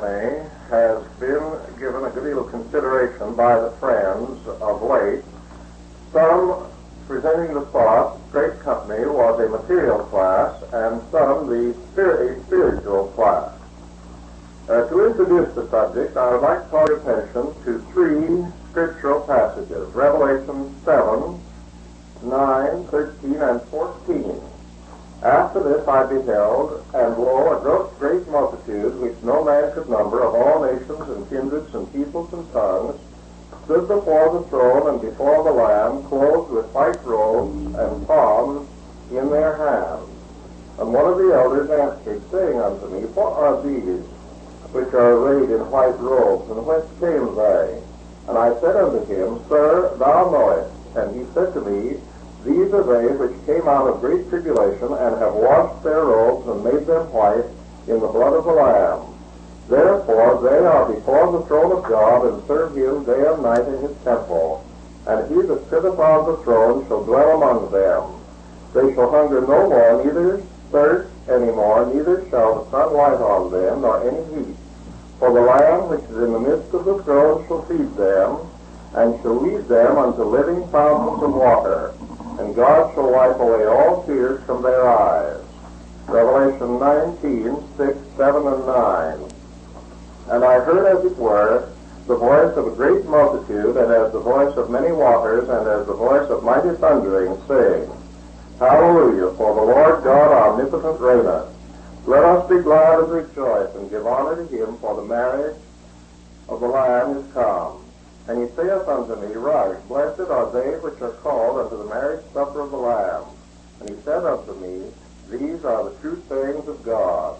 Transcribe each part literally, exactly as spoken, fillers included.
company has been given a good deal of consideration by the friends of late, some presenting the thought great company was a material class and some the spirit, a spiritual class. Uh, to introduce the subject, I would like to call your attention to three scriptural passages, Revelation seven, nine, thirteen, and fourteen. After this I beheld, and lo, a great, great multitude, which no man could number, of all nations and kindreds and peoples and tongues, stood before the throne and before the Lamb, clothed with white robes and palms in their hands. And one of the elders answered, saying unto me, What are these which are arrayed in white robes, and whence came they? And I said unto him, Sir, thou knowest. And he said to me, These are they which came out of great tribulation, and have washed their robes, and made them white in the blood of the Lamb. Therefore they are before the throne of God, and serve him day and night in his temple. And he that sitteth on the throne shall dwell among them. They shall hunger no more, neither thirst any more, neither shall the sun light on them, nor any heat. For the Lamb which is in the midst of the throne shall feed them, and shall lead them unto living fountains of water. And God shall wipe away all tears from their eyes. Revelation nineteen, six, seven, and nine. And I heard, as it were, the voice of a great multitude, and as the voice of many waters, and as the voice of mighty thundering, saying, Hallelujah, for the Lord God omnipotent reigneth. Let us be glad and rejoice, and give honor to him, for the marriage of the Lamb is come. And he saith unto me, Right, blessed are they which are called unto the marriage supper of the Lamb. And he said unto me, These are the true sayings of God.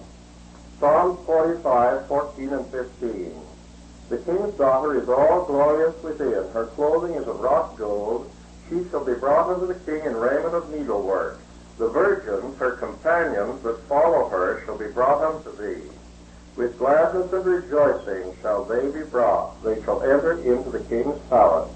Psalm forty-five, fourteen, and fifteen. The king's daughter is all glorious within. Her clothing is of wrought gold. She shall be brought unto the king in raiment of needlework. The virgins, her companions that follow her, shall be brought unto thee. With gladness and rejoicing shall they be brought. They shall enter into the king's palace.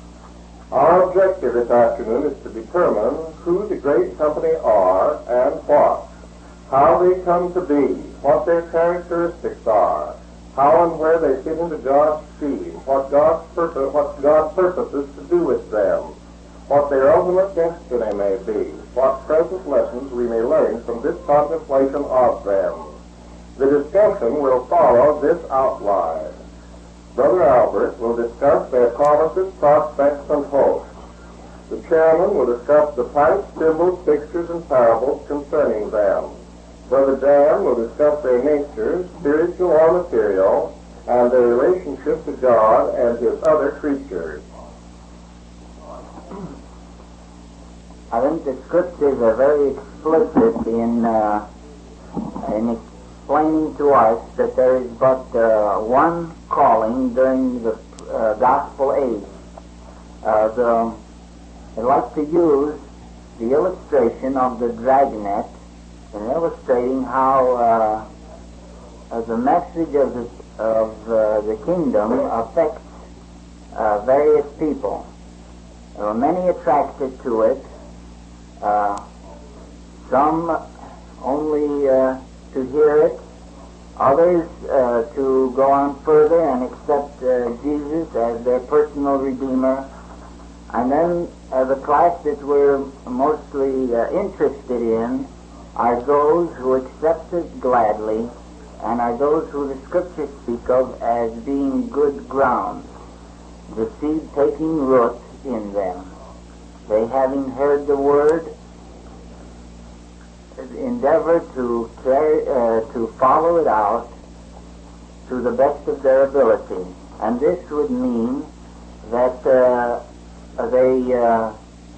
Our objective this afternoon is to determine who the great company are and what, how they come to be, what their characteristics are, how and where they fit into God's scheme, what God's purpose, what God purposes to do with them, what their ultimate destiny may be, what present lessons we may learn from this contemplation of them. The discussion will follow this outline. Brother Albert will discuss their promises, prospects, and hopes. The chairman will discuss the types, symbols, pictures, and parables concerning them. Brother Dan will discuss their natures, spiritual or material, and their relationship to God and his other creatures. I think the scriptures are very explicit in uh, in explaining to us that there is but uh, one calling during the uh, gospel age. Uh, the, I like to use the illustration of the dragnet in illustrating how uh, uh, the message of the, of uh, the kingdom affects uh, various people. There are many attracted to it. Uh, some only uh, to hear it, others uh, to go on further and accept uh, Jesus as their personal Redeemer, and then uh, the class that we're mostly uh, interested in are those who accept it gladly, and are those who the Scriptures speak of as being good ground, the seed taking root in them. They, having heard the word, endeavor to carry, uh, to follow it out to the best of their ability. And this would mean that uh, they uh,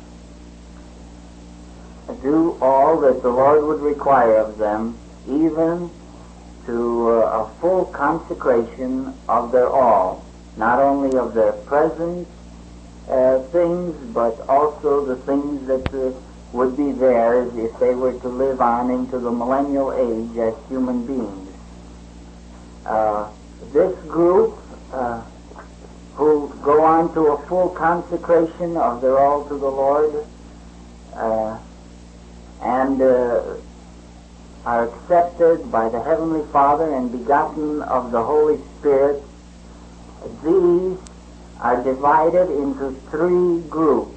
do all that the Lord would require of them, even to uh, a full consecration of their all, not only of their present uh, things, but also the things that uh, would be theirs if they were to live on into the millennial age as human beings. Uh, this group uh, who go on to a full consecration of their all to the Lord uh, and uh, are accepted by the Heavenly Father and begotten of the Holy Spirit, these are divided into three groups.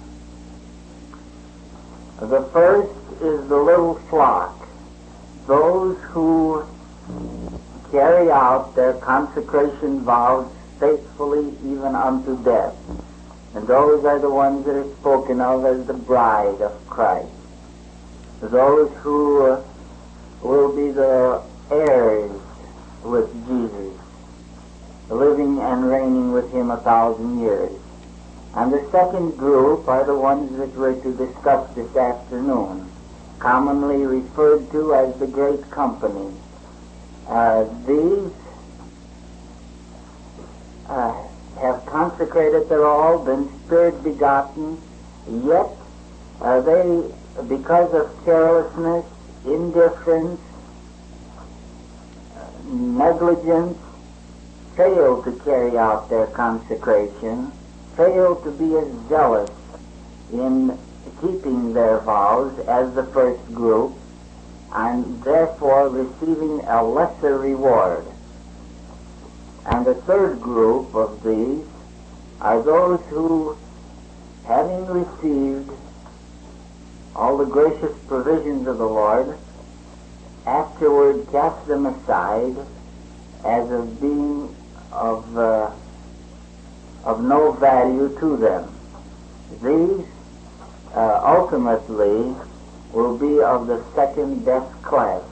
The first is the little flock, those who carry out their consecration vows faithfully even unto death. And those are the ones that are spoken of as the bride of Christ. Those who uh, will be the heirs with Jesus, living and reigning with him a thousand years. And the second group are the ones that we're to discuss this afternoon, commonly referred to as the Great Company. Uh, these uh, have consecrated their all, been Spirit begotten, yet uh, they, because of carelessness, indifference, negligence, fail to carry out their consecration, fail to be as zealous in keeping their vows as the first group, and therefore receiving a lesser reward. And the third group of these are those who, having received all the gracious provisions of the Lord, afterward cast them aside as of being of uh, of no value to them. These uh, ultimately will be of the second death class.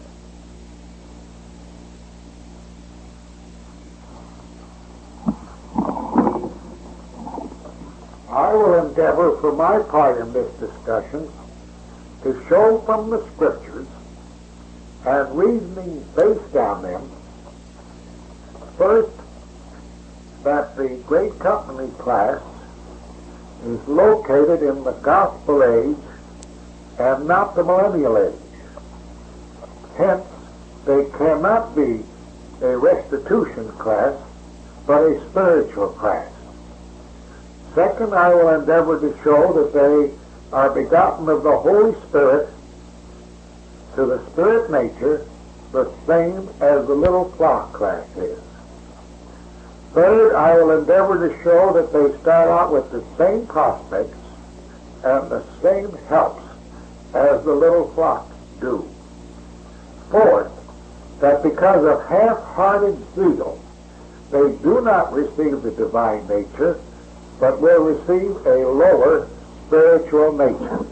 I will endeavor for my part in this discussion to show from the Scriptures and reasoning based on them, first, that the Great Company class is located in the Gospel age and not the Millennial age. Hence, they cannot be a restitution class, but a spiritual class. Second, I will endeavor to show that they are begotten of the Holy Spirit to the spirit nature, the same as the little flock class is. Third, I will endeavor to show that they start out with the same prospects and the same helps as the little flock do. Fourth, that because of half-hearted zeal, they do not receive the divine nature, but will receive a lower spiritual nature.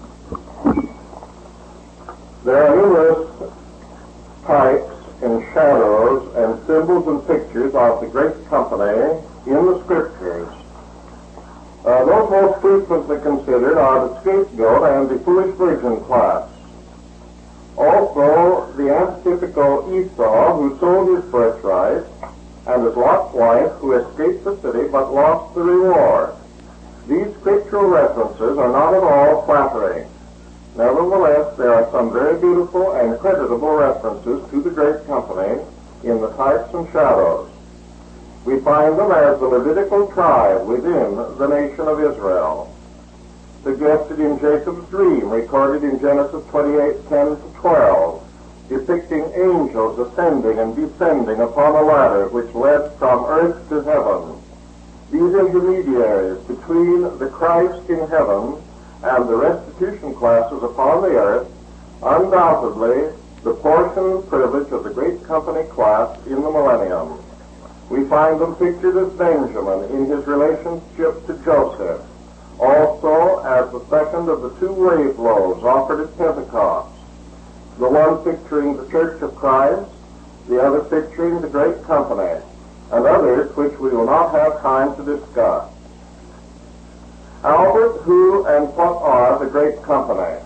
There are numerous types and shadows and symbols and pictures of the Great Company in the Scriptures. Uh, those most frequently considered are the scapegoat and the foolish virgin class. Also, the antitypical Esau who sold his birthright, and his Lot's wife who escaped the city but lost the reward. These scriptural references are not at all flattering. Nevertheless, there are some very beautiful and creditable references to the Great Company in the types and shadows. We find them as the Levitical tribe within the nation of Israel, suggested in Jacob's dream, recorded in Genesis twenty-eight, ten to twelve, depicting angels ascending and descending upon a ladder which led from earth to heaven. These intermediaries between the Christ in heaven and the restitution classes upon the earth, undoubtedly the portion and privilege of the Great Company class in the millennium. We find them pictured as Benjamin in his relationship to Joseph, also as the second of the two wave loaves offered at Pentecost, the one picturing the Church of Christ, the other picturing the Great Company, and others which we will not have time to discuss. Albert, who and what are the Great Company?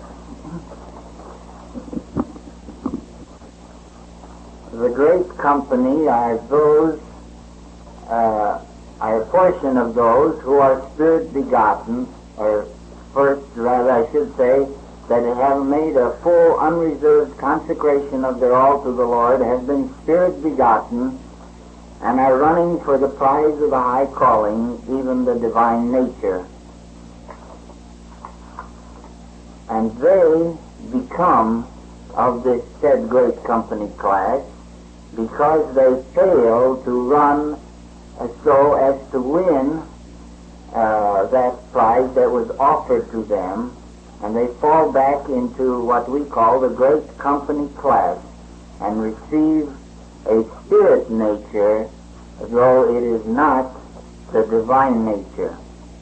The Great Company are those, uh, are a portion of those who are spirit begotten, or first, rather I should say, that have made a full, unreserved consecration of their all to the Lord, have been spirit begotten, and are running for the prize of the high calling, even the divine nature. And they become of this said great company class because they fail to run uh, so as to win uh, that prize that was offered to them, and they fall back into what we call the great company class and receive a spirit nature, though it is not the divine nature.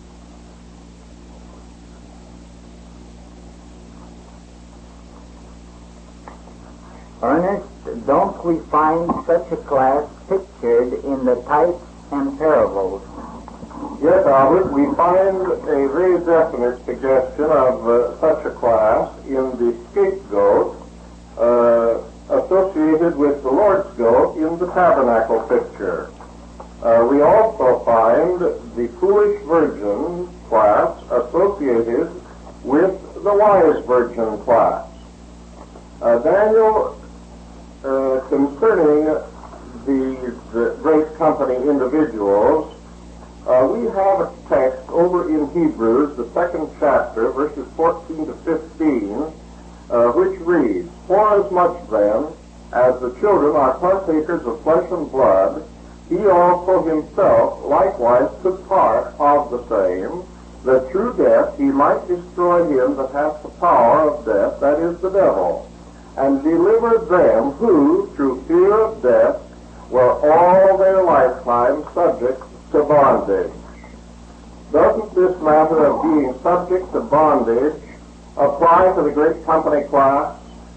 Ernest, don't we find such a class pictured in the types and parables? Yes, Albert, we find a very definite suggestion of uh, such a class in the scapegoat uh, associated with the Lord's goat in the tabernacle picture. Uh, we also find the foolish virgin class associated with the wise virgin class. Uh, Daniel, uh, concerning these uh, great company individuals, uh, we have a text over in Hebrews, the second chapter, verses fourteen to fifteen, uh, which reads, "Forasmuch then as the children are partakers of flesh and blood, he also himself likewise took part of the same, that through death he might destroy him that hath the power of death, that is, the devil, and deliver them who, through fear of death, were all their lifetime subject to bondage." Doesn't this matter of being subject to bondage apply to the great company class?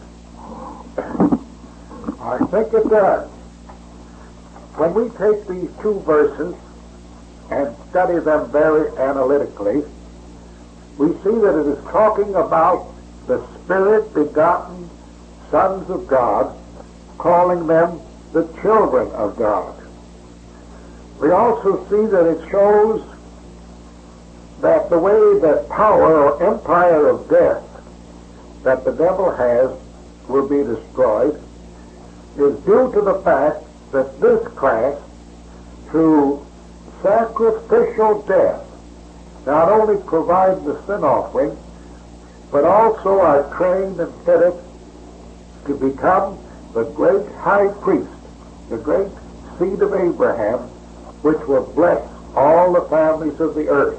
I think it does. When we take these two verses and study them very analytically, we see that it is talking about the Spirit-begotten sons of God, calling them the children of God. We also see that it shows that the way that power or empire of death that the devil has will be destroyed is due to the fact that this class, through sacrificial death, not only provide the sin offering, but also are trained and fitted to become the great high priest, the great seed of Abraham, which will bless all the families of the earth.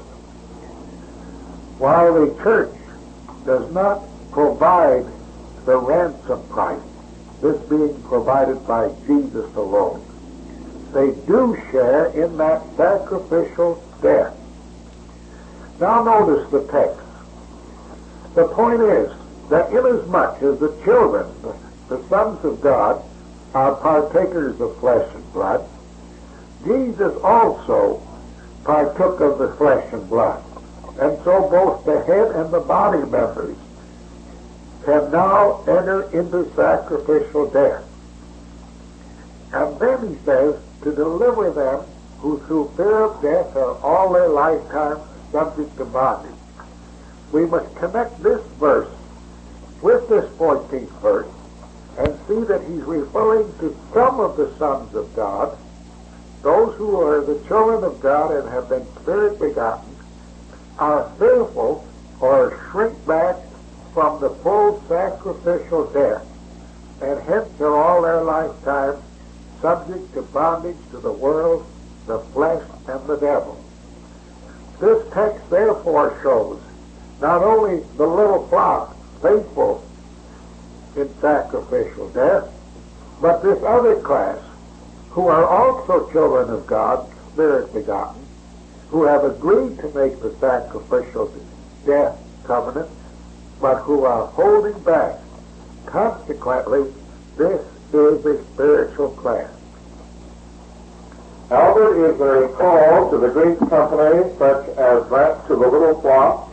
While the church does not provide the ransom price, this being provided by Jesus alone, they do share in that sacrificial death. Now notice the text. The point is that inasmuch as the children, the sons of God, are partakers of flesh and blood, Jesus also partook of the flesh and blood. And so both the head and the body members can now enter into sacrificial death. And then he says, to deliver them who through fear of death are all their lifetime subject to bondage. We must connect this verse with this fourteenth verse and see that he's referring to some of the sons of God, those who are the children of God and have been spirit begotten, are fearful or shrink back from the full sacrificial death, and hence are all their lifetime subject to bondage to the world, the flesh, and the devil. This text therefore shows not only the little flock faithful in sacrificial death, but this other class who are also children of God, spirit begotten, who have agreed to make the sacrificial death covenant, but who are holding back. Consequently, this is a spiritual class. Albert, is there a call to the great company such as that to the little flock?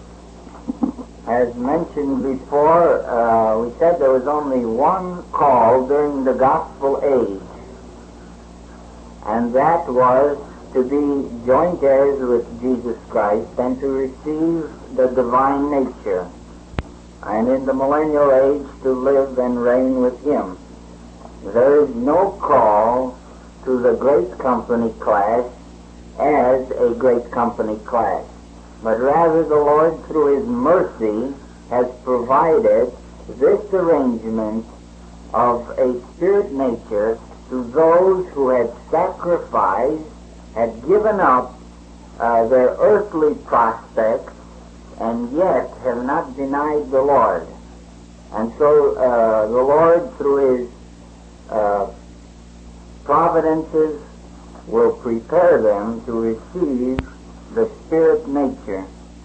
As mentioned before, uh, we said there was only one call during the gospel age, and that was to be joint heirs with Jesus Christ and to receive the divine nature, and in the millennial age to live and reign with him. There is no call to the great company class as a great company class, but rather the Lord through his mercy has provided this arrangement of a spirit nature to those who had sacrificed, had given up uh, their earthly prospects, and yet have not denied the Lord. And so uh, the Lord, through His uh, providences, will prepare them to receive the spirit nature.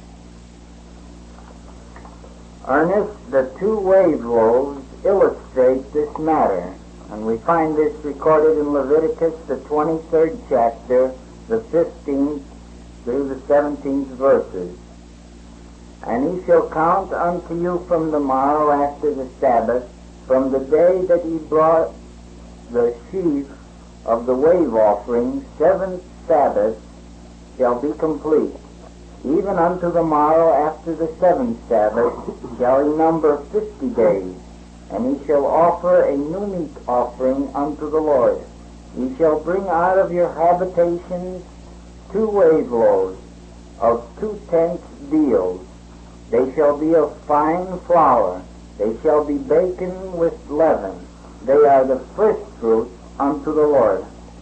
Ernest, the two wave loaves illustrate this matter, and we find this recorded in Leviticus, the twenty-third chapter, the fifteenth through the seventeenth verses. And he shall count unto you from the morrow after the Sabbath, from the day that he brought the sheaf of the wave offering, seven Sabbaths shall be complete. Even unto the morrow after the seventh Sabbath shall he number fifty days, and he shall offer a new meat offering unto the Lord. Ye shall bring out of your habitations two wave loaves of two tenths deals. They shall be of fine flour. They shall be baken with leaven. They are the first fruits unto the Lord.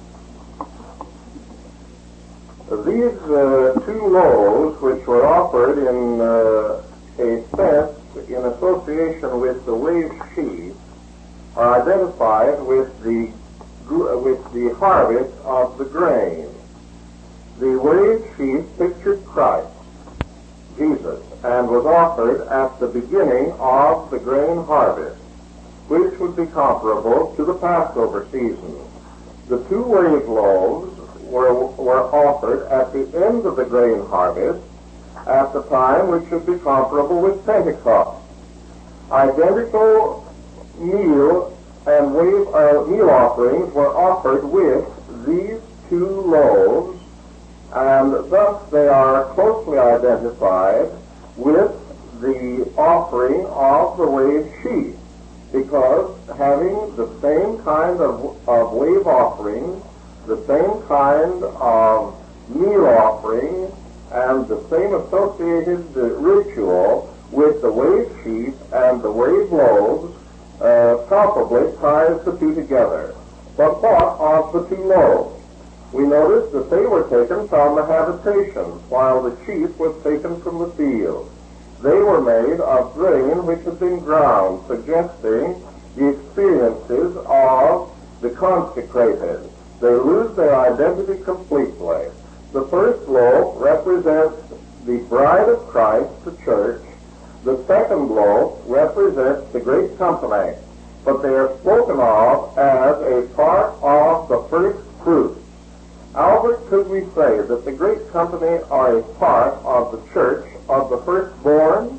These uh, two loaves, which were offered in uh, a sense in association with the wave sheaf, are identified with the with the harvest of the grain. The wave sheaf pictured Christ, Jesus, and was offered at the beginning of the grain harvest, which would be comparable to the Passover season. The two wave loaves were, were offered at the end of the grain harvest, at the time which would be comparable with Pentecost. Identical meal and wave uh, meal offerings were offered with these two loaves, and thus they are closely identified with the offering of the wave sheaf, because having the same kind of, of wave offering, the same kind of meal offering, and the same associated uh, ritual with the wave sheaf and the wave loaves, uh, palpably ties the two together. But what of the two loaves? We notice that they were taken from the habitation, while the sheaf was taken from the field. They were made of grain which had been ground, suggesting the experiences of the consecrated. They lose their identity completely. The first loaf represents the bride of Christ, the church. The second loaf represents the great company, but they are spoken of as a part of the first fruit. Albert, could we say that the great company are a part of the church of the firstborns?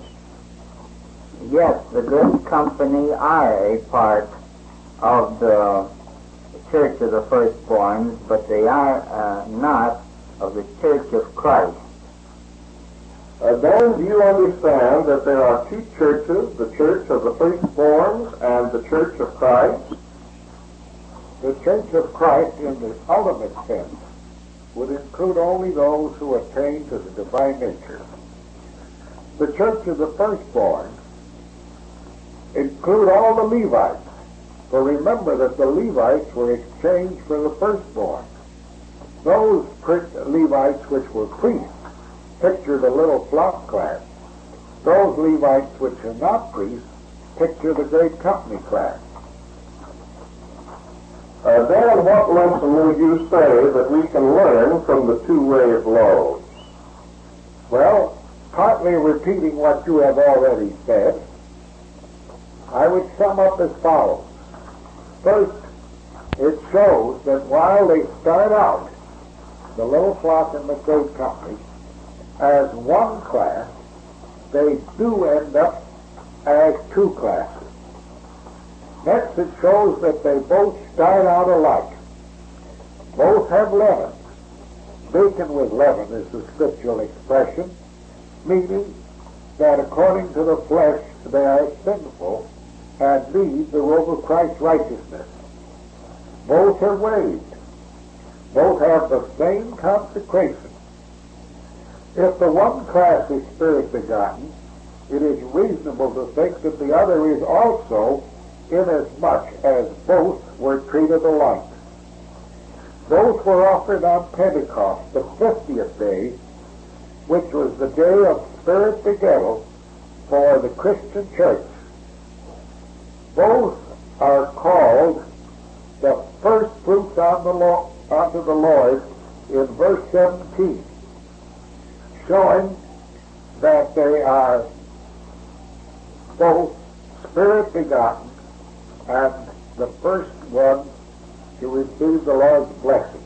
Yes, the great company are a part of the church of the firstborns, but they are uh, not of the church of Christ. Uh, then, do you understand that there are two churches, the church of the firstborns and the church of Christ? The church of Christ, in the ultimate sense, would include only those who attain to the divine nature. The church of the firstborn include all the Levites. For remember that the Levites were exchanged for the firstborn. Those Levites which were priests picture the little flock class. Those Levites which are not priests picture the great company class. Uh, then what lesson would you say that we can learn from the two wave loaves? Well, partly repeating what you have already said, I would sum up as follows. First, it shows that while they start out, the little flock and the great company, as one class, they do end up as two classes. Next, it shows that they both start out alike. Both have leaven. Baken with leaven is the scriptural expression, meaning that according to the flesh they are sinful and need the robe of Christ's righteousness. Both are waved. Both have the same consecration. If the one class is spirit begotten it is reasonable to think that the other is also, inasmuch as both were treated alike. Both were offered on Pentecost, the fiftieth day, which was the day of Spirit begettal for the Christian church. Both are called the first fruits on the Lo- unto the Lord in verse seventeen, showing that they are both Spirit begotten and the first one to receive the Lord's blessing.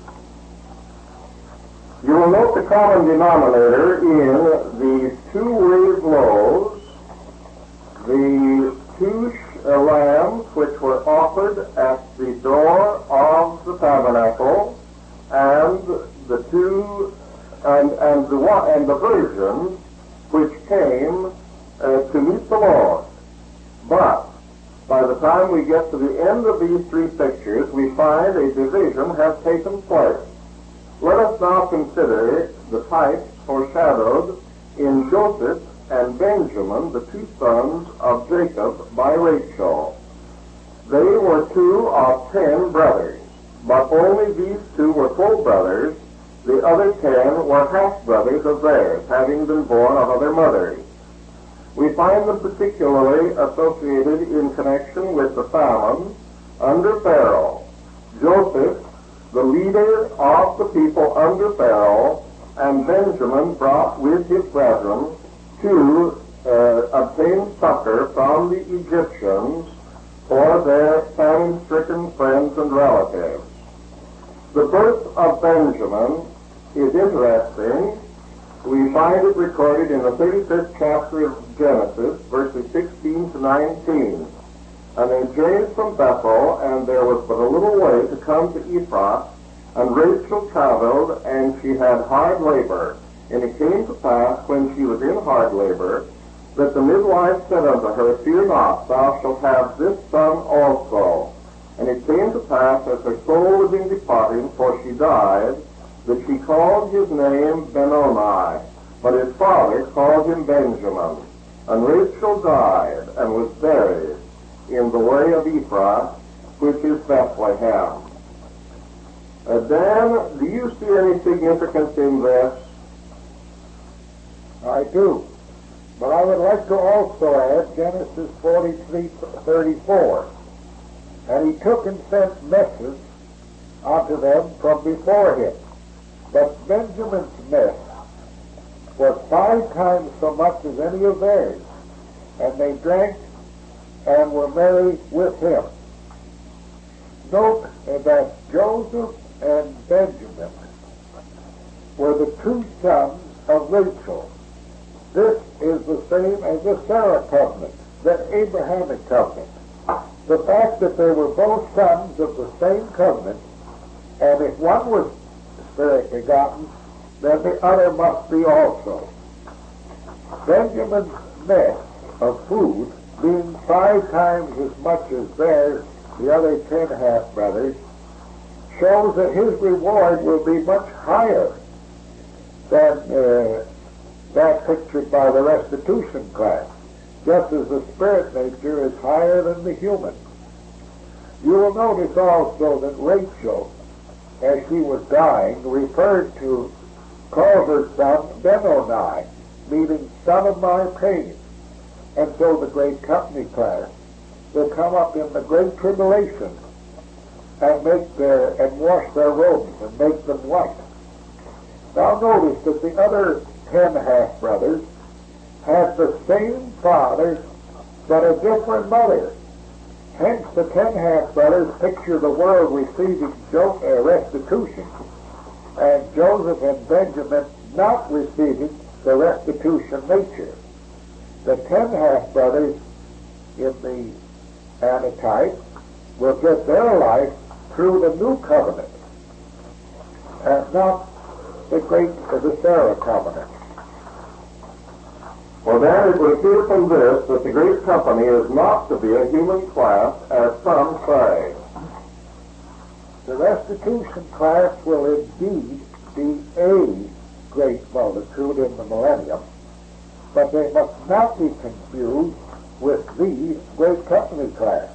You will note the common denominator in these two wave loaves, the two sh- uh, lambs which were offered at the door of the tabernacle, and the two and and the one and the virgin which came uh, to meet the Lord. But by the time we get to the end of these three pictures, we find a division has taken place. Let us now consider the types foreshadowed in Joseph and Benjamin, the two sons of Jacob by Rachel. They were two of ten brothers, but only these two were full brothers. The other ten were half-brothers of theirs, having been born of other mothers. We find them particularly associated in connection with the famine under Pharaoh. Joseph, the leader of the people under Pharaoh, and Benjamin brought with his brethren to uh, obtain succor from the Egyptians for their famine-stricken friends and relatives. The birth of Benjamin is interesting. We find it recorded in the thirty-fifth chapter of Genesis, verses sixteen to nineteen. And they journeyed from Bethel, and there was but a little way to come to Ephrath, and Rachel traveled, and she had hard labor. And it came to pass, when she was in hard labor, that the midwife said unto her, Fear not, thou shalt have this son also. And it came to pass, as her soul was in departing, for she died, that she called his name Benoni, but his father called him Benjamin. And Rachel died, and was buried in the way of Ephrath, which is Bethlehem. Uh, Dan, do you see any significance in this? I do. But I would like to also add Genesis forty-three thirty-four. And he took and sent message unto them from before him. But Benjamin's mess was five times so much as any of theirs. And they drank and were merry with him. Note that Joseph and Benjamin were the two sons of Rachel. This is the same as the Sarah covenant, the Abrahamic covenant. The fact that they were both sons of the same covenant, and if one was spirit begotten, then the other must be also. Benjamin's mess of food being five times as much as theirs, the other ten half-brothers, shows that his reward will be much higher than uh, that pictured by the restitution class, just as the spirit nature is higher than the human. You will notice also that Rachel, as she was dying, referred to, called her son Benoni, meaning son of my pain. And so the great company class will come up in the great tribulation and make their and wash their robes and make them white. Now notice that the other ten half-brothers had the same father but a different mother. Hence the ten half-brothers picture the world receiving jo- uh, restitution, and Joseph and Benjamin not receiving the restitution nature. The ten half-brothers in the Anatype will get their life through the new covenant, and not the great, uh, the Sarah covenant. Well, then it would appear from this that the great company is not to be a human class, as some say. The restitution class will indeed be a great multitude in the millennium, but they must not be confused with the Great Company class.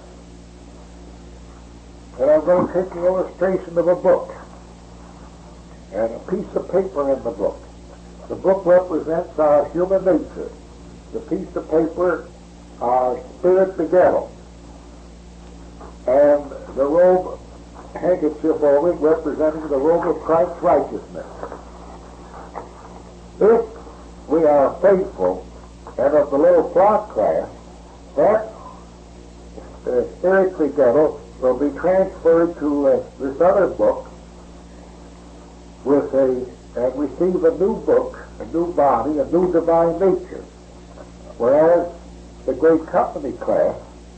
And I'm going to take an illustration of a book and a piece of paper in the book. The book represents our human nature. The piece of paper, our spirit begettal. And the robe, handkerchief over it, representing the robe of Christ's righteousness. If we are faithful and of the little flock class, that uh, spirit begettal will be transferred to uh, this other book with a, and receive a new book, a new body, a new divine nature. Whereas the Great Company class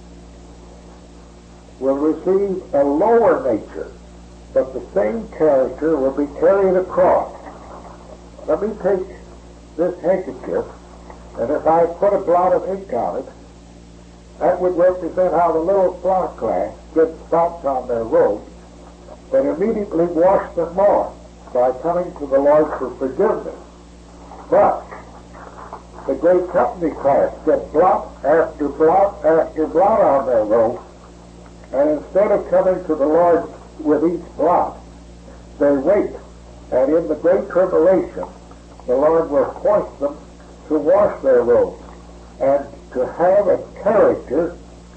will receive a lower nature, but the same character will be carried across. Let me take this handkerchief, and if I put a blot of ink on it, that would represent how the little flock class get spots on their robes, but immediately wash them off by coming to the Lord for forgiveness. But the Great Company class get blot after blot after blot on their robes, and instead of coming to the Lord with each blot, they wait, and in the Great Tribulation, the Lord will force them to wash their robes and to have a character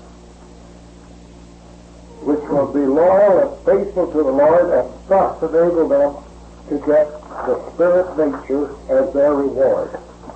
which will be loyal and faithful to the Lord, and thus enable them to get the spirit nature as their reward.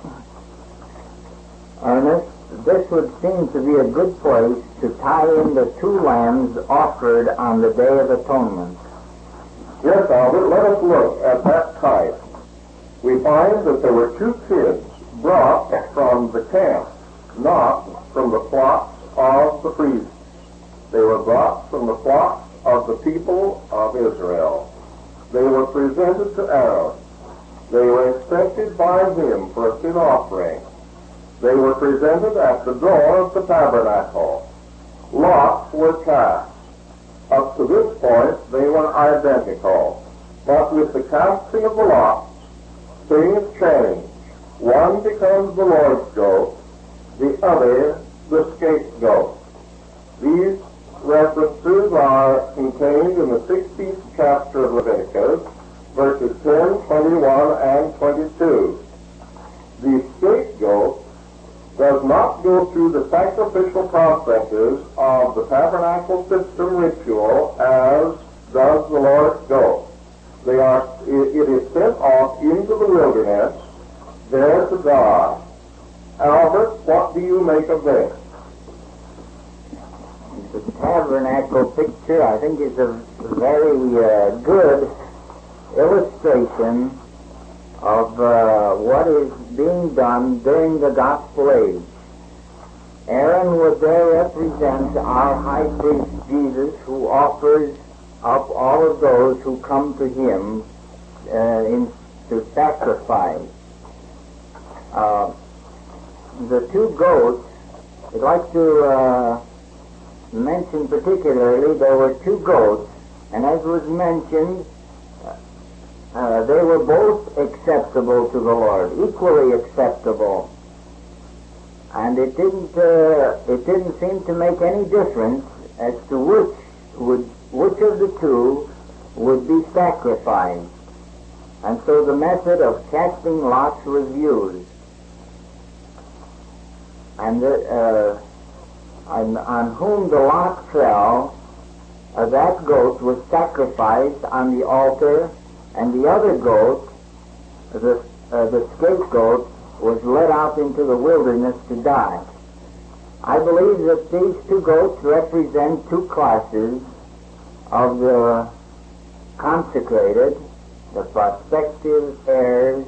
Ernest, this would seem to be a good place to tie in the two lambs offered on the Day of Atonement. Yes, Albert, let us look at that type. We find that there were two kids brought from the camp, not from the flocks of the priests. They were brought from the flocks of the people of Israel. They were presented to Aaron. They were accepted by him for a sin offering. They were presented at the door of the tabernacle. Lots were cast. Up to this point, they were identical. But with the casting of the lots, things change. One becomes the Lord's goat, the other the scapegoat. These references are contained in the sixteenth chapter of Leviticus, verses ten, twenty-one, and twenty-two. The scapegoat does not go through the sacrificial processes of the tabernacle system ritual as does the Lord's goat. They are, it, it is sent off into the wilderness, there to die. Albert, what do you make of this? The tabernacle picture, I think, is a very uh, good illustration of uh, what is being done during the gospel age. Aaron would there represent our high priest Jesus, who offers up all of those who come to him uh, in, to sacrifice. Uh, the two goats, I'd like to uh, mention particularly, there were two goats, and as was mentioned, uh, they were both acceptable to the Lord, equally acceptable. And it didn't, uh, it didn't seem to make any difference as to which would, which of the two would be sacrificed. And so the method of casting lots was used. And the, uh, on, on whom the lot fell, uh, that goat was sacrificed on the altar, and the other goat, the, uh, the scapegoat, was led out into the wilderness to die. I believe that these two goats represent two classes of the consecrated, the prospective heirs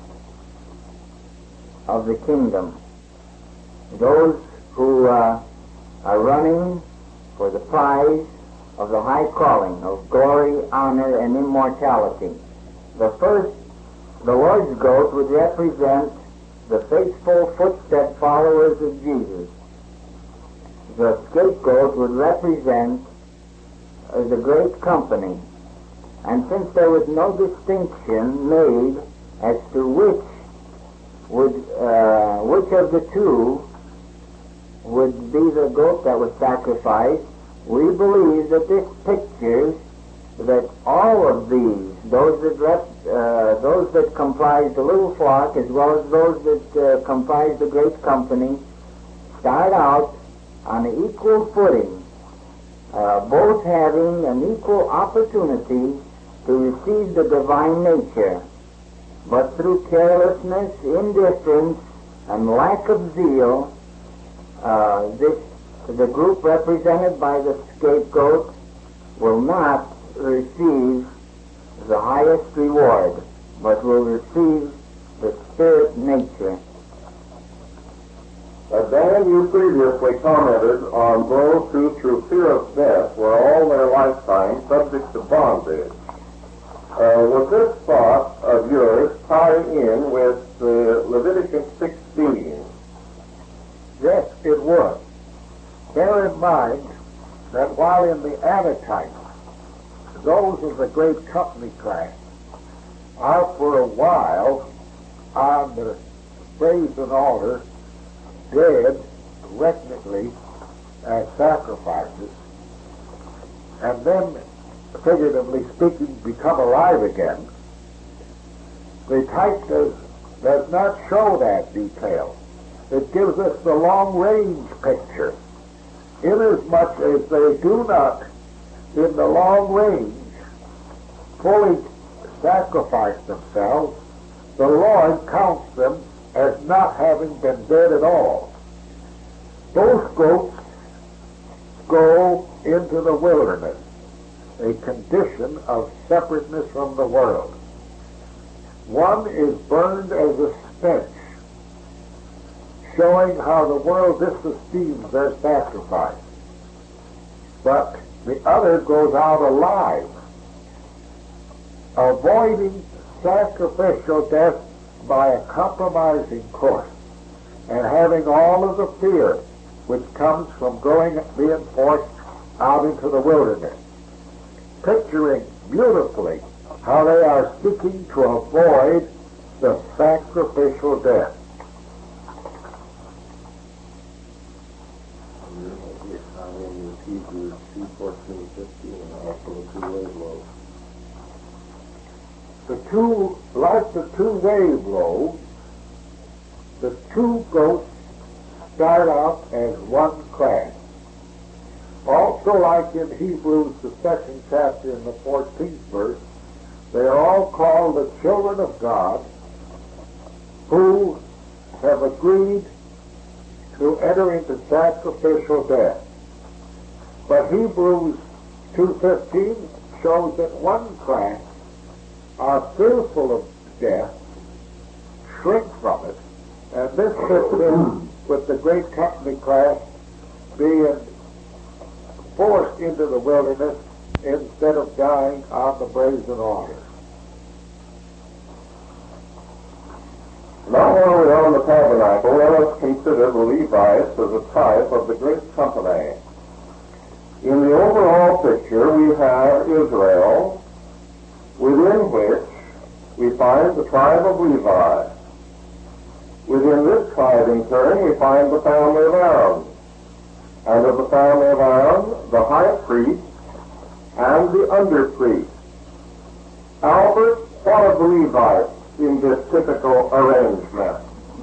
of the kingdom. Those who uh, are running for the prize of the high calling of glory, honor, and immortality. The first, the Lord's goat, would represent the faithful footstep followers of Jesus. The scapegoat would represent uh, the great company. And since there was no distinction made as to which would, uh, which of the two would be the goat that was sacrificed, we believe that this pictures that all of these, those that rest, uh, those that comprise the little flock as well as those that uh, comprise the great company, start out on an equal footing, uh, both having an equal opportunity to receive the divine nature, but through carelessness, indifference, and lack of zeal, uh, this the group represented by the scapegoat will not receive the highest reward, but will receive the spirit nature. Uh, Dan, you previously commented on those who, through fear of death, were all their lifetime subject to bondage. Uh, would this thought of yours tie in with uh, Leviticus sixteen? Yes, it would. Bear in mind that while in the Anatites, those of the great company class are for a while on the brazen altar dead reckonedly as sacrifices, and then, figuratively speaking, become alive again. The type does, does not show that detail. It gives us the long-range picture. Inasmuch as they do not, in the long range, fully sacrifice themselves, the Lord counts them as not having been dead at all. Both goats go into the wilderness, a condition of separateness from the world. One is burned as a stench, showing how the world disesteems their sacrifice. But the other goes out alive, avoiding sacrificial death by a compromising course, and having all of the fear which comes from going, being forced out into the wilderness, picturing beautifully how they are seeking to avoid the sacrificial death. Hebrews two fourteen fifteen, and also the two-wave loaves. The two, like the two-wave loaves, the two goats start out as one class. Also, like in Hebrews, the second chapter in the fourteenth verse, they are all called the children of God who have agreed to enter into sacrificial death. But Hebrews two fifteen shows that one class are fearful of death, shrink from it, and this fits in with the great company class being forced into the wilderness instead of dying on the brazen altar. Now while we are on the tabernacle, let us consider the Levites as a type of the great company. In the overall picture, we have Israel, within which we find the tribe of Levi. Within this tribe, in turn, we find the family of Aaron. And of the family of Aaron, the high priest and the under priest. Albert, what of the Levites in this typical arrangement?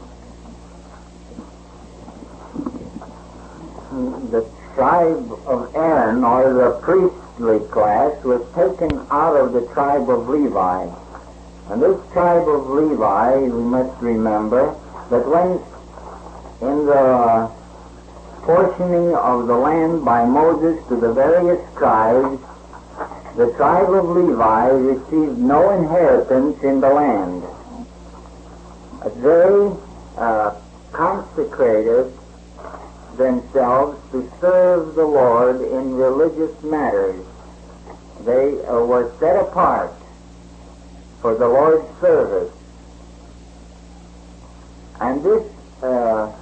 The tribe of Aaron, or the priestly class, was taken out of the tribe of Levi. And this tribe of Levi, we must remember that when in the portioning of the land by Moses to the various tribes, the tribe of Levi received no inheritance in the land. They uh, consecrated themselves to serve the Lord in religious matters. They uh, were set apart for the Lord's service. And this, uh,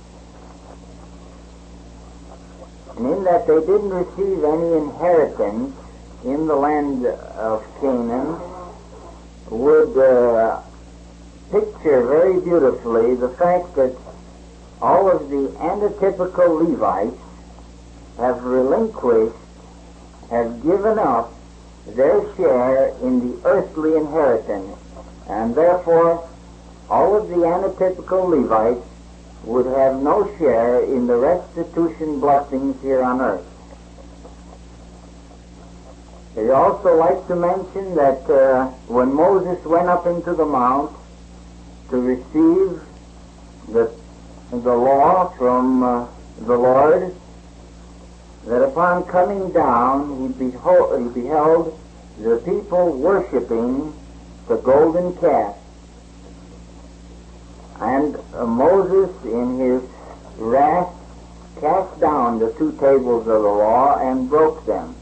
in that they didn't receive any inheritance in the land of Canaan, would uh, picture very beautifully the fact that all of the antitypical Levites have relinquished, have given up their share in the earthly inheritance, and therefore all of the antitypical Levites would have no share in the restitution blessings here on earth. I'd also like to mention that uh, when Moses went up into the mount to receive the, the law from uh, the Lord, that upon coming down he, behold, he beheld the people worshiping the golden calf. And uh, Moses, in his wrath, cast down the two tables of the law and broke them.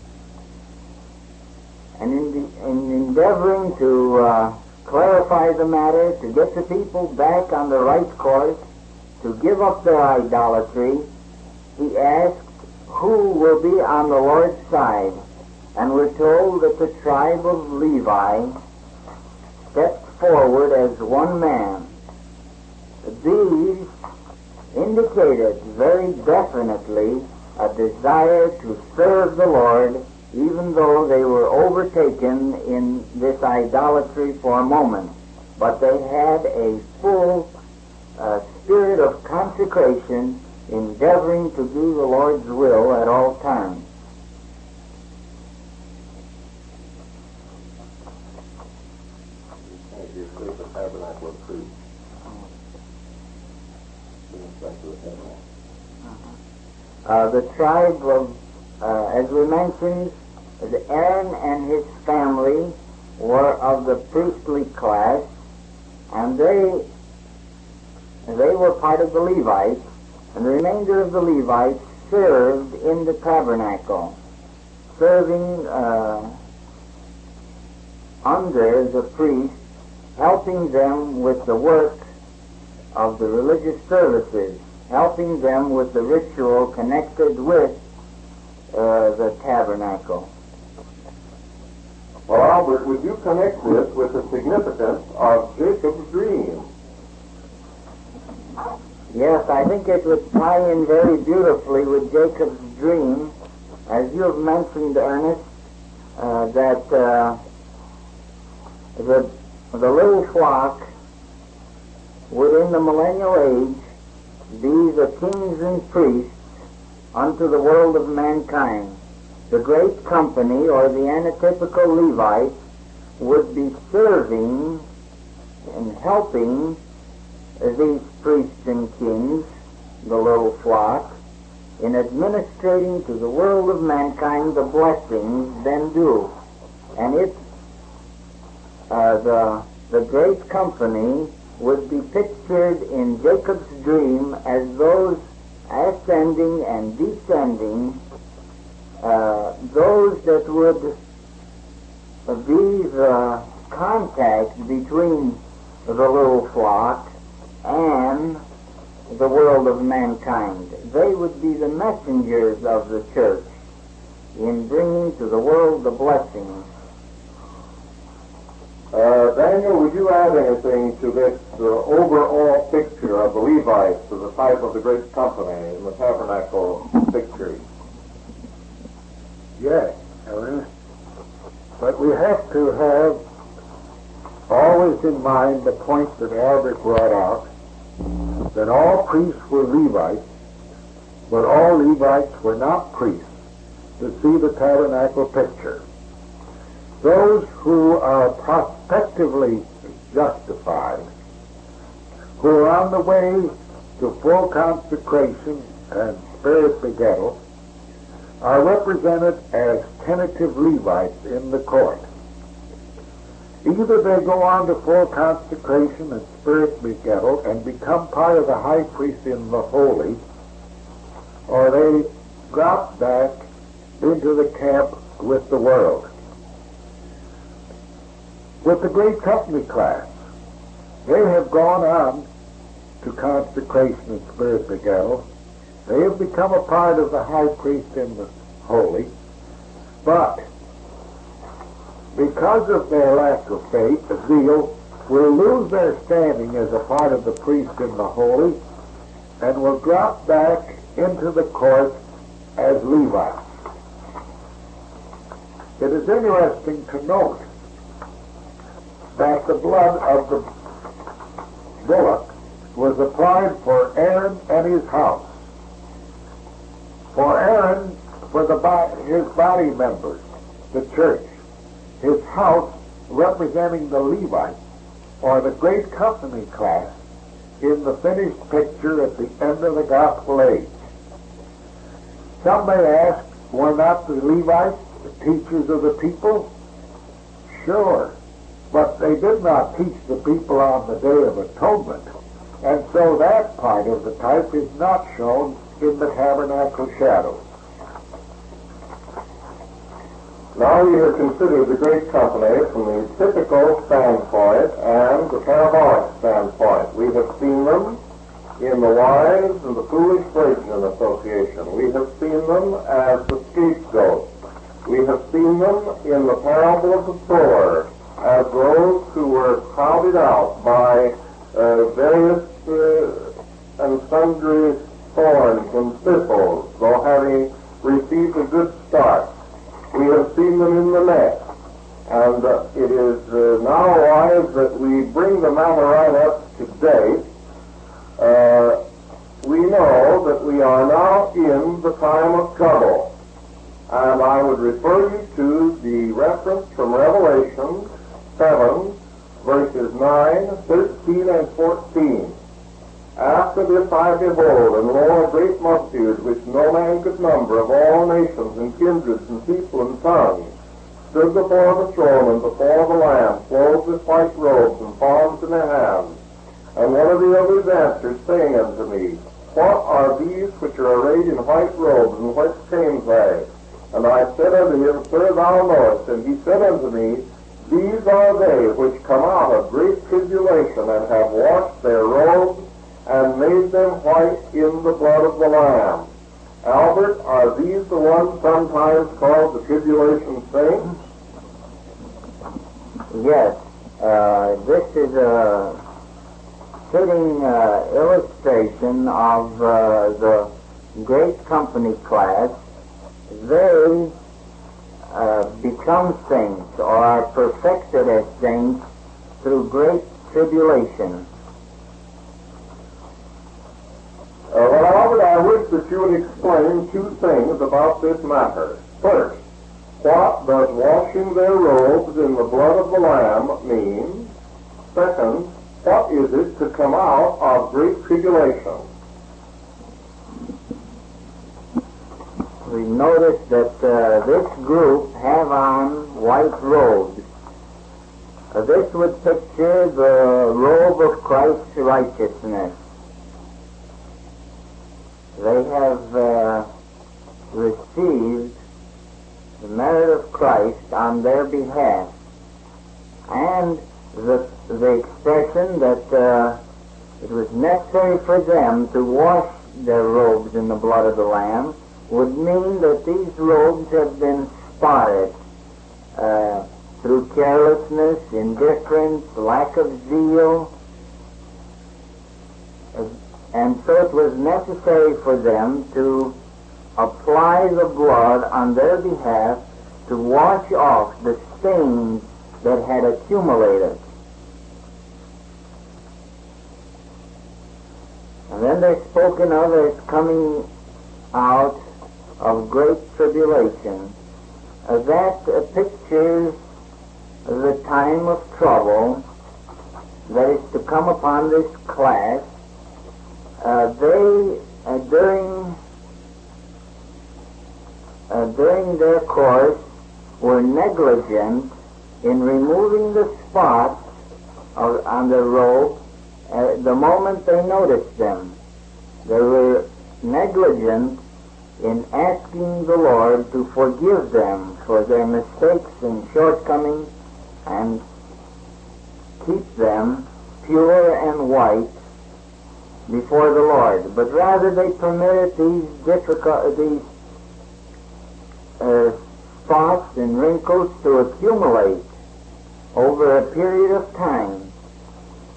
And in, the, in endeavoring to uh, clarify the matter, to get the people back on the right course, to give up their idolatry, he asked, who will be on the Lord's side? And we're told that the tribe of Levi stepped forward as one man. These indicated very definitely a desire to serve the Lord, even though they were overtaken in this idolatry for a moment. But they had a full uh, spirit of consecration, endeavoring to do the Lord's will at all times. Uh, the tribe of, uh, as we mentioned, Aaron and his family were of the priestly class, and they they were part of the Levites, and the remainder of the Levites served in the tabernacle, serving uh, under the priest, helping them with the work of the religious services, helping them with the ritual connected with uh, the tabernacle. Well, Albert, would you connect this with the significance of Jacob's dream? Yes, I think it would tie in very beautifully with Jacob's dream, as you have mentioned, Ernest, uh, that uh, the, the little flock would in the millennial age be the kings and priests unto the world of mankind. The great company, or the antitypical Levites, would be serving and helping these priests and kings, the little flock, in administrating to the world of mankind the blessings then due. And it, uh, the, the great company would be pictured in Jacob's dream as those ascending and descending, uh, those that would be the contact between the little flock and the world of mankind. They would be the messengers of the church in bringing to the world the blessings. Uh, Daniel, would you add anything to this uh, overall picture of the Levites, of the type of the great company in the tabernacle picture? Yes, Ernest. But we have to have always in mind the point that Albert brought out, that all priests were Levites, but all Levites were not priests, to see the tabernacle picture. Those who are prospectively justified, who are on the way to full consecration and spirit begettal, are represented as tentative Levites in the court. Either they go on to full consecration and spirit begettal and become part of the high priest in the holy, or they drop back into the camp with the world. With the great company class, they have gone on to consecration and spirit begettal. They have become a part of the high priest in the holy, but because of their lack of faith, zeal, will lose their standing as a part of the priest in the holy and will drop back into the court as Levites. It is interesting to note that the blood of the bullock was applied for Aaron and his house. For Aaron, for the his body members, the church. His house representing the Levites, or the great company class, in the finished picture at the end of the gospel age. Some may ask, were not the Levites the teachers of the people? Sure, but they did not teach the people on the Day of Atonement, and so that part of the type is not shown in the tabernacle shadows. Now we have considered the great company from the typical standpoint and the parabolic standpoint. We have seen them in the wise and the foolish virgin association. We have seen them as the scapegoat. We have seen them in the parable of the sower as those who were crowded out by uh, various uh, and sundry thorns and thistles, though having received a good start. We have seen them in the net, and uh, it is uh, now wise that we bring the matter right up to date. Uh, we know that we are now in the time of trouble, and I would refer you to the reference from Revelation seven, verses nine, thirteen, and fourteen. After this I behold, and lo, a great multitude, which no man could number, of all nations, and kindreds, and people, and tongues, stood before the throne and before the Lamb, clothed with white robes, and palms in their hands. And one of the elders answered, saying unto me, What are these which are arrayed in white robes, and what chains they? And I said unto him, Sir, thou knowest. And he said unto me, These are they which come out of great tribulation, and have washed their robes, and made them white in the blood of the Lamb. Albert, are these the ones sometimes called the tribulation saints? Yes. Uh, this is a fitting uh, illustration of uh, the great company class. They uh, become saints, or are perfected as saints, through great tribulation. Uh, well, Albert, I wish that you would explain two things about this matter. First, what does washing their robes in the blood of the Lamb mean? Second, what is it to come out of great tribulation? We notice that uh, this group have on white robes. Uh, this would picture the robe of Christ's righteousness. They have uh, received the merit of Christ on their behalf. And the, the expression that uh, it was necessary for them to wash their robes in the blood of the Lamb would mean that these robes have been spotted uh, through carelessness, indifference, lack of zeal. Uh, And so it was necessary for them to apply the blood on their behalf to wash off the stains that had accumulated. And then they're spoken of as coming out of great tribulation. Uh, that uh, pictures the time of trouble that is to come upon this class. Uh, they, uh, during uh, during their course, were negligent in removing the spots of, on their robe uh, the moment they noticed them. They were negligent in asking the Lord to forgive them for their mistakes and shortcomings and keep them pure and white before the Lord, but rather they permitted these difficult, these uh, spots and wrinkles to accumulate over a period of time,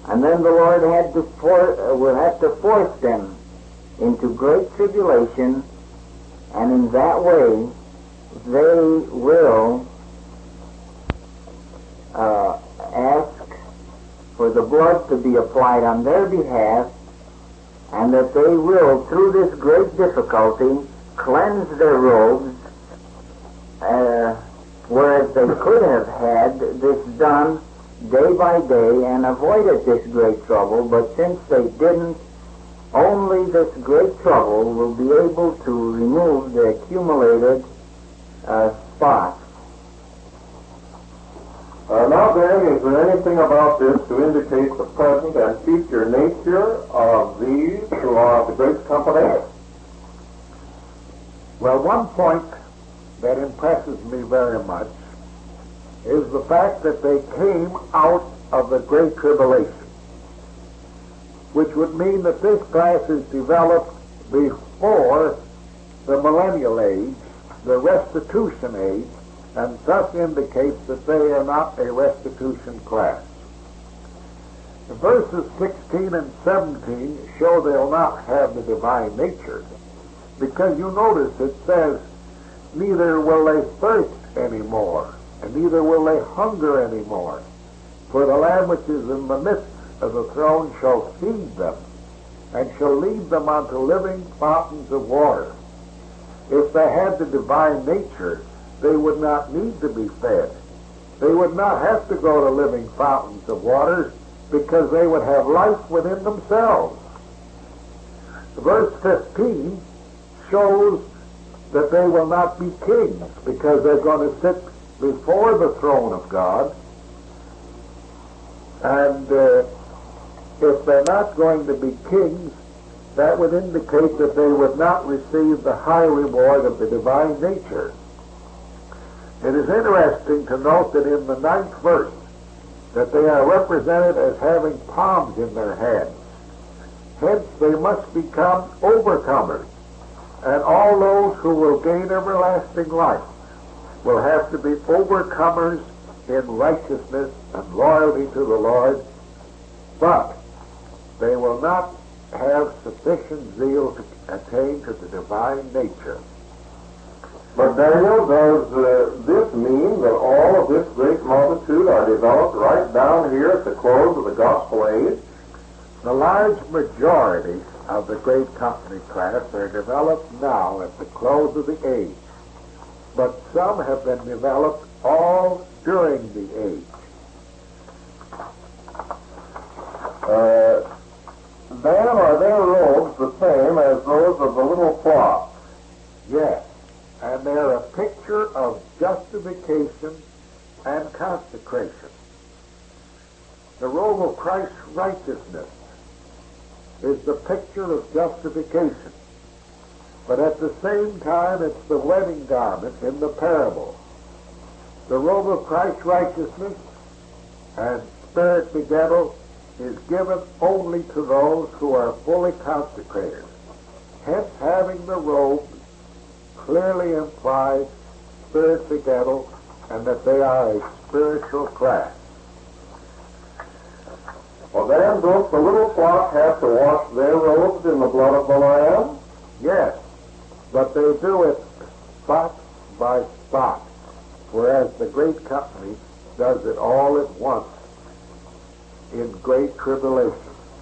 And then the Lord had to for, uh, will have to force them into great tribulation, and in that way they will uh, ask for the blood to be applied on their behalf, and that they will, through this great difficulty, cleanse their robes, uh, whereas they could have had this done day by day and avoided this great trouble, but since they didn't, only this great trouble will be able to remove the accumulated uh, spots. Uh, now then, is there anything about this to indicate the present and future nature of these who are of the great company? Well, one point that impresses me very much is the fact that they came out of the Great Tribulation, which would mean that this class is developed before the millennial age, the restitution age, and thus indicates that they are not a restitution class. The verses sixteen and seventeen show they'll not have the divine nature, because you notice it says, neither will they thirst anymore, and neither will they hunger anymore, for the Lamb which is in the midst of the throne shall feed them, and shall lead them unto living fountains of water. If they had the divine nature, they would not need to be fed. They would not have to go to living fountains of water, because they would have life within themselves. Verse fifteen shows that they will not be kings, because they're going to sit before the throne of God, and uh, if they're not going to be kings, that would indicate that they would not receive the high reward of the divine nature. It is interesting to note that in the ninth verse that they are represented as having palms in their hands. Hence they must become overcomers, and all those who will gain everlasting life will have to be overcomers in righteousness and loyalty to the Lord, but they will not have sufficient zeal to attain to the divine nature. But Daniel, does uh, this mean that all of this great multitude are developed right down here at the close of the gospel age? The large majority of the great company class are developed now at the close of the age, but some have been developed all during the age. Uh, then are their robes the same as those of the little flock? Yes, and they're a picture of justification and consecration. The robe of Christ's righteousness is the picture of justification, but at the same time it's the wedding garment in the parable. The robe of Christ's righteousness and spirit begettal is given only to those who are fully consecrated. Hence, having the robe clearly implies spirit begettal and that they are a spiritual class. Well, then, don't the little flock have to wash their robes in the blood of the Lamb? Yes, but they do it spot by spot, whereas the great company does it all at once in great tribulation.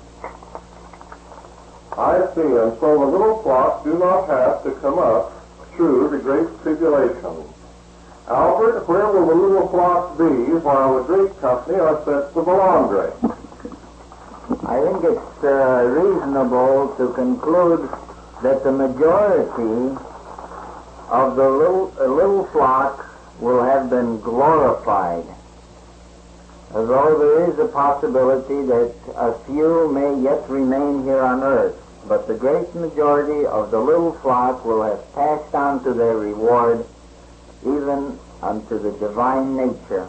I see, and so the little flock do not have to come up through the great tribulation. Albert, where will the little flock be while the great company are sent to the laundry? I think it's uh, reasonable to conclude that the majority of the little, uh, little flock will have been glorified, although there is a possibility that a few may yet remain here on earth. But the great majority of the little flock will have passed on to their reward, even unto the divine nature.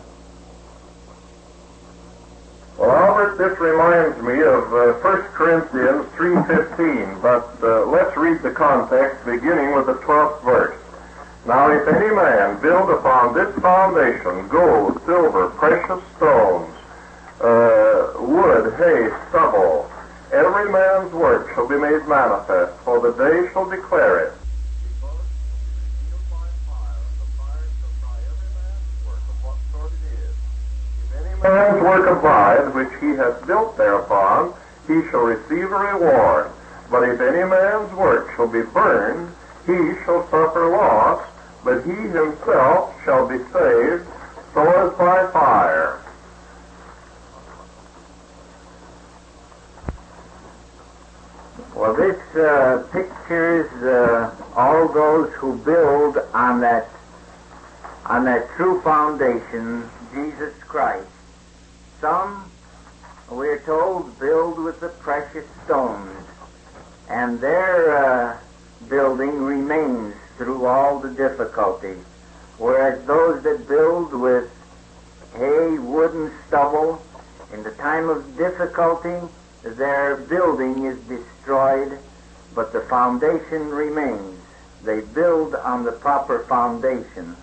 Well, Albert, this reminds me of uh, First Corinthians three fifteen, but uh, let's read the context beginning with the twelfth verse. Now, if any man build upon this foundation gold, silver, precious stones, uh, wood, hay, stubble. Every man's work shall be made manifest, for the day shall declare it. Because sealed by fire, the fire shall try every man's work of what sort it is. If any man's work abide, which he hath built thereupon, he shall receive a reward. But if any man's work shall be burned, he shall suffer loss, but he himself shall be saved, so as by fire. Well, this uh, pictures uh, all those who build on that on that true foundation, Jesus Christ. Some, we're told, build with the precious stones, and their uh, building remains through all the difficulty, whereas those that build with hay, wood, and stubble, in the time of difficulty, their building is destroyed, but the foundation remains. They build on the proper foundation.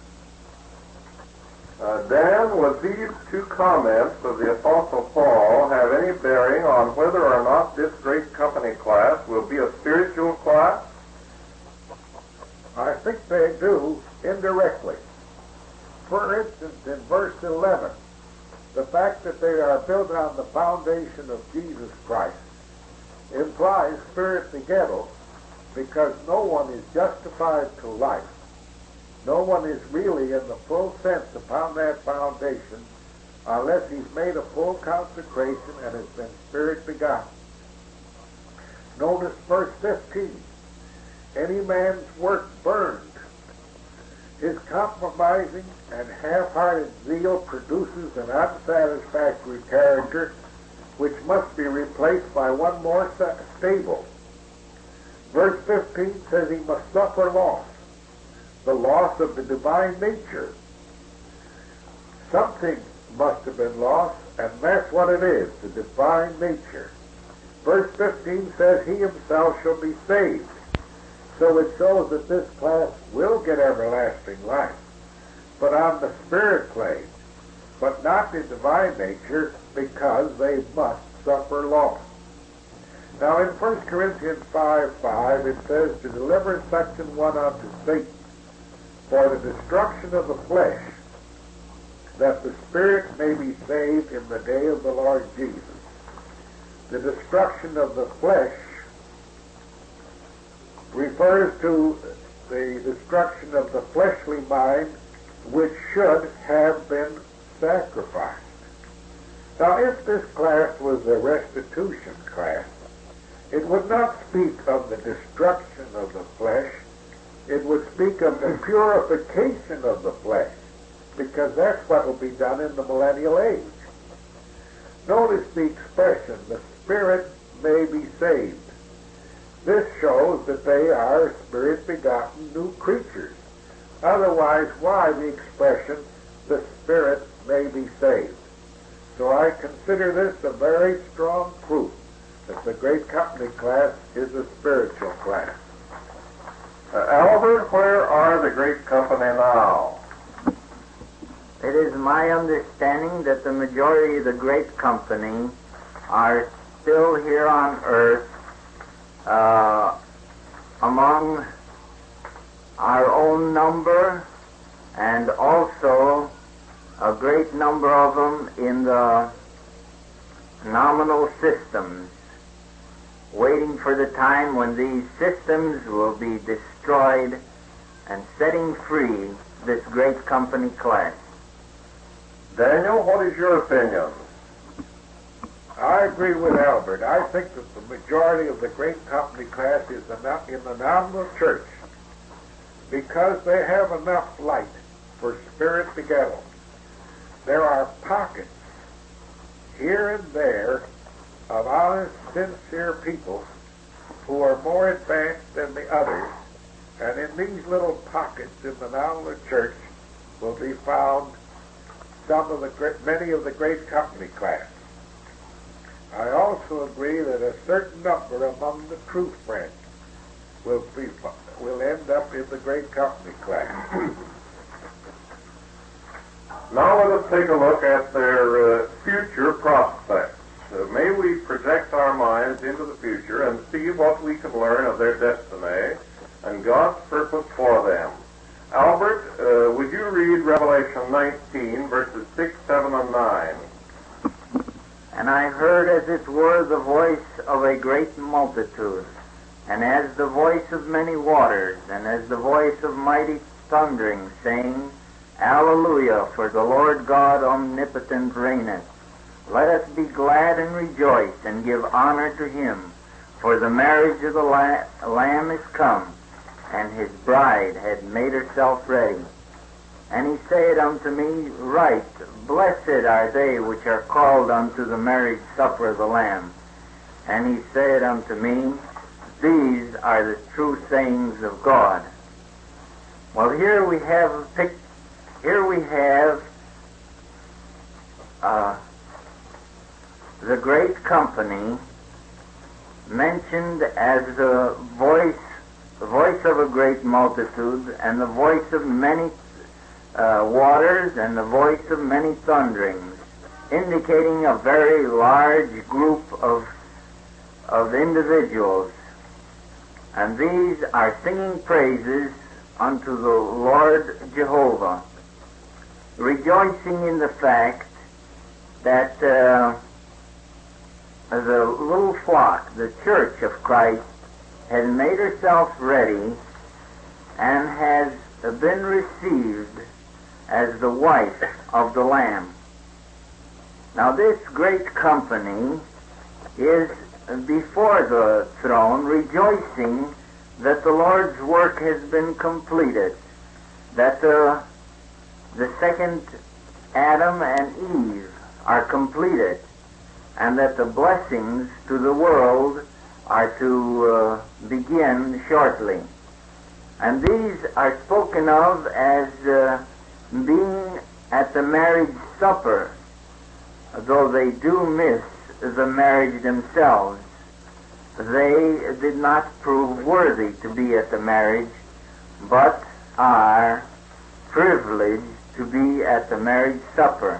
Uh, Dan, would these two comments of the Apostle Paul have any bearing on whether or not this great company class will be a spiritual class? I think they do, indirectly. For instance, in verse eleven, the fact that they are built on the foundation of Jesus Christ implies spirit begettal, because no one is justified to life. No one is really in the full sense upon that foundation unless he's made a full consecration and has been spirit begotten. Notice verse fifteen. Any man's work burned. His compromising and half-hearted zeal produces an unsatisfactory character which must be replaced by one more stable. Verse fifteen says he must suffer loss, the loss of the divine nature. Something must have been lost, and that's what it is, the divine nature. Verse fifteen says he himself shall be saved. So it shows that this class will get everlasting life, but on the spirit plane, but not the divine nature, because they must suffer loss. Now in First Corinthians five five, it says, to deliver such an one unto Satan for the destruction of the flesh, that the spirit may be saved in the day of the Lord Jesus. The destruction of the flesh refers to the destruction of the fleshly mind, which should have been sacrificed. Now, if this class was a restitution class, it would not speak of the destruction of the flesh. It would speak of the purification of the flesh, because that's what will be done in the millennial age. Notice the expression, the spirit may be saved. This shows that they are spirit-begotten new creatures. Otherwise, why the expression, the spirit may be saved? So I consider this a very strong proof that the great company class is a spiritual class. Uh, Albert, where are the great company now? It is my understanding that the majority of the great company are still here on earth, uh, among our own number, and also a great number of them in the nominal systems, waiting for the time when these systems will be destroyed and setting free this great company class. Daniel, what is your opinion? I agree with Albert. I think that the majority of the great company class is in the nominal church, because they have enough light for spirit begettal. There are pockets here and there of honest, sincere people who are more advanced than the others, and in these little pockets in the nominal church will be found some of the great, many of the great company class. I also agree that a certain number among the true friends will be will end up in the great company class. Now let us take a look at their uh, future prospects. Uh, may we project our minds into the future and see what we can learn of their destiny and God's purpose for them. Albert, uh, would you read Revelation nineteen, verses six, seven, and nine? And I heard as it were the voice of a great multitude, and as the voice of many waters, and as the voice of mighty thundering, saying, Alleluia, for the Lord God omnipotent reigneth. Let us be glad and rejoice, and give honor to him, for the marriage of the la- Lamb is come, and his bride had made herself ready. And he said unto me, Right, blessed are they which are called unto the marriage supper of the Lamb. And he said unto me, These are the true sayings of God. Well, here we have a pic- here we have uh, the great company mentioned as the voice, the voice of a great multitude, and the voice of many uh, waters, and the voice of many thunderings, indicating a very large group of of individuals. And these are singing praises unto the Lord Jehovah, rejoicing in the fact that uh, the little flock, the church of Christ, has made herself ready and has been received as the wife of the Lamb. Now this great company is before the throne, rejoicing that the Lord's work has been completed, that the, the second Adam and Eve are completed, and that the blessings to the world are to uh, begin shortly. And these are spoken of as uh, being at the marriage supper, though they do miss the marriage themselves. They did not prove worthy to be at the marriage, but are privileged to be at the marriage supper.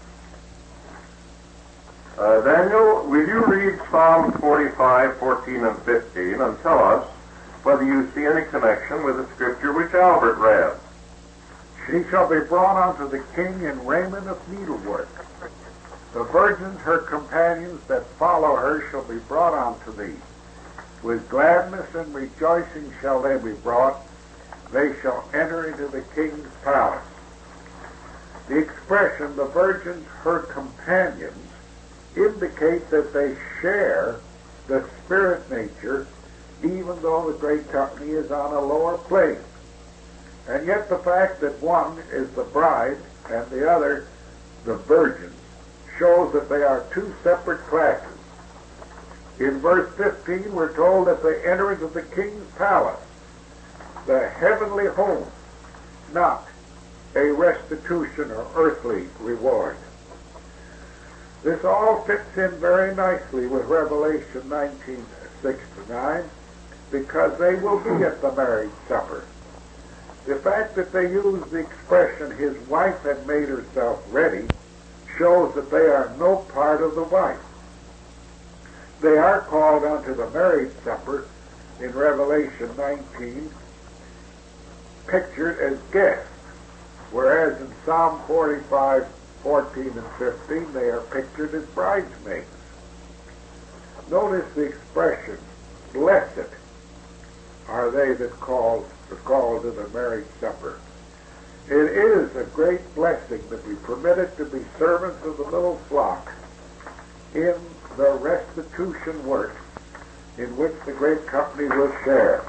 Uh, Daniel, will you read Psalm forty-five, fourteen, and fifteen, and tell us whether you see any connection with the scripture which Albert read? She shall be brought unto the king in raiment of needlework. The virgins, her companions that follow her, shall be brought unto thee. With gladness and rejoicing shall they be brought. They shall enter into the king's palace. The expression, the virgins, her companions, indicate that they share the spirit nature, even though the great company is on a lower plane. And yet the fact that one is the bride and the other the virgin shows that they are two separate classes. In verse fifteen, we're told that they enter into the king's palace, the heavenly home, not a restitution or earthly reward. This all fits in very nicely with Revelation nineteen, six to nine, because they will be at the marriage supper. The fact that they use the expression, his wife had made herself ready, shows that they are no part of the wife. They are called unto the marriage supper in Revelation nineteen, pictured as guests, whereas in Psalm forty-five, fourteen, and fifteen, they are pictured as bridesmaids. Notice the expression, blessed are they that call, are called to the marriage supper. It is a great blessing to be permitted to be servants of the little flock in the restitution work in which the great company will share.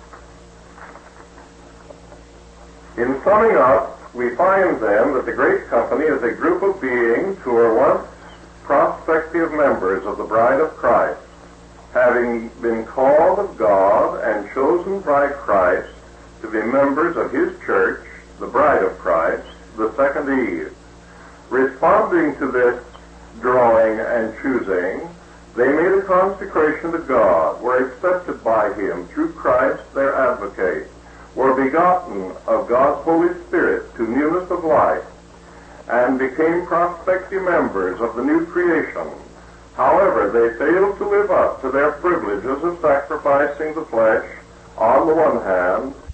In summing up, we find then that the great company is a group of beings who are once prospective members of the bride of Christ, having been called of God and chosen by Christ to be members of his church, the bride of Christ, the second Eve. Responding to this drawing and choosing, they made a consecration to God, were accepted by him through Christ their advocate, were begotten of God's Holy Spirit to newness of life, and became prospective members of the new creation. However, they failed to live up to their privileges of sacrificing the flesh on the one hand